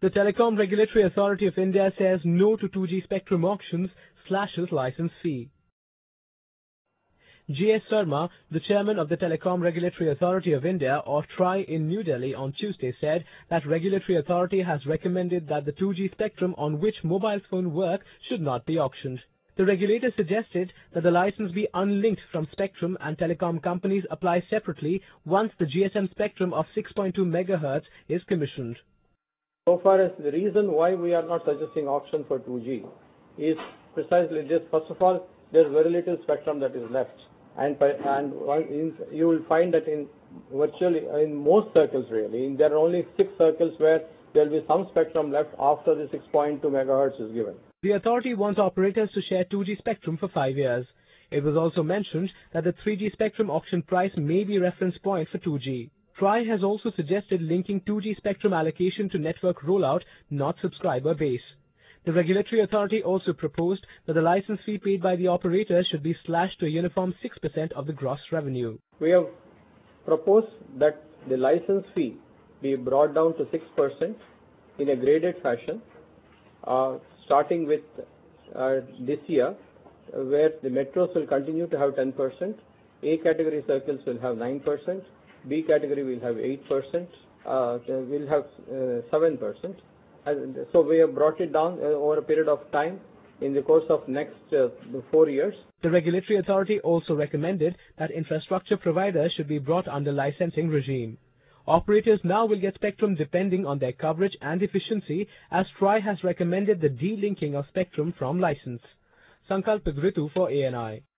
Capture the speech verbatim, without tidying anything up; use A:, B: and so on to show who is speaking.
A: The Telecom Regulatory Authority of India says no to two G spectrum auctions, slashes license fee. G S Sarma, the chairman of the Telecom Regulatory Authority of India, or TRAI, in New Delhi on Tuesday said that regulatory authority has recommended that the two G spectrum on which mobile phones work should not be auctioned. The regulator suggested that the license be unlinked from spectrum and telecom companies apply separately once the G S M spectrum of six point two megahertz is commissioned.
B: So far as the reason why we are not suggesting auction for two G is precisely this. First of all, there is very little spectrum that is left. And, and you will find that in virtually, in most circles really, there are only six circles where there will be some spectrum left after the six point two megahertz is given.
A: The authority wants operators to share two G spectrum for five years. It was also mentioned that the three G spectrum auction price may be reference point for two G. TRAI has also suggested linking two G spectrum allocation to network rollout, not subscriber base. The regulatory authority also proposed that the license fee paid by the operator should be slashed to a uniform six percent of the gross revenue.
B: We have proposed that the license fee be brought down to six percent in a graded fashion, uh, starting with uh, this year, where the metros will continue to have ten percent, A category circles will have nine percent, B category will have eight percent, uh, will have uh, seven percent. And so we have brought it down uh, over a period of time in the course of next uh, four years.
A: The regulatory authority also recommended that infrastructure providers should be brought under licensing regime. Operators now will get spectrum depending on their coverage and efficiency, as TRAI has recommended the delinking of spectrum from license. Sankalp Gritu for A N I.